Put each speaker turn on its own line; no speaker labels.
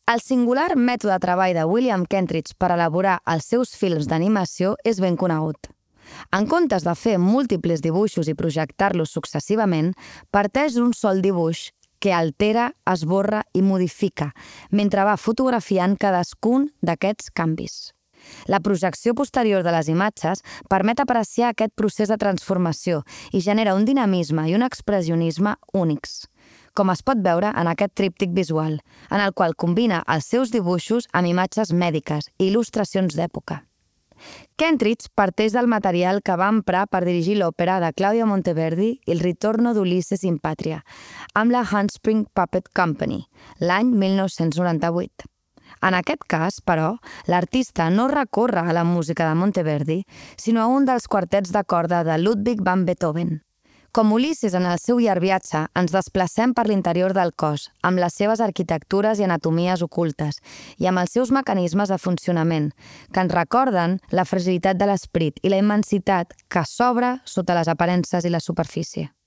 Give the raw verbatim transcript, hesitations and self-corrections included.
El singular mètode de treball de William Kentridge per elaborar els seus films d'animació és ben conegut. En comptes de fer múltiples dibuixos i projectar-los successivament, parteix d'un sol dibuix que altera, esborra i modifica, mentre va fotografiant cadascun d'aquests canvis. La projecció posterior de les imatges permet apreciar aquest procés de transformació i genera un dinamisme i un expressionisme únics, com es pot veure en aquest tríptic visual, en el qual combina els seus dibuixos amb imatges mèdiques i il·lustracions d'època. Kentridge parteix del material que va emprar per dirigir l'òpera de Claudio Monteverdi Il ritorno d'Ulisses in Patria, amb la Handspring Puppet Company, l'any mil nou-cents noranta-vuit. En aquest cas, però, l'artista no recorre a la música de Monteverdi, sinó a un dels quartets de corda de Ludwig van Beethoven. Com Ulisses en el seu llarg viatge, ens desplacem per l'interior del cos, amb les seves arquitectures i anatomies ocultes, i amb els seus mecanismes de funcionament, que ens recorden la fragilitat de l'esperit i la immensitat que s'obre sota les aparences i la superfície.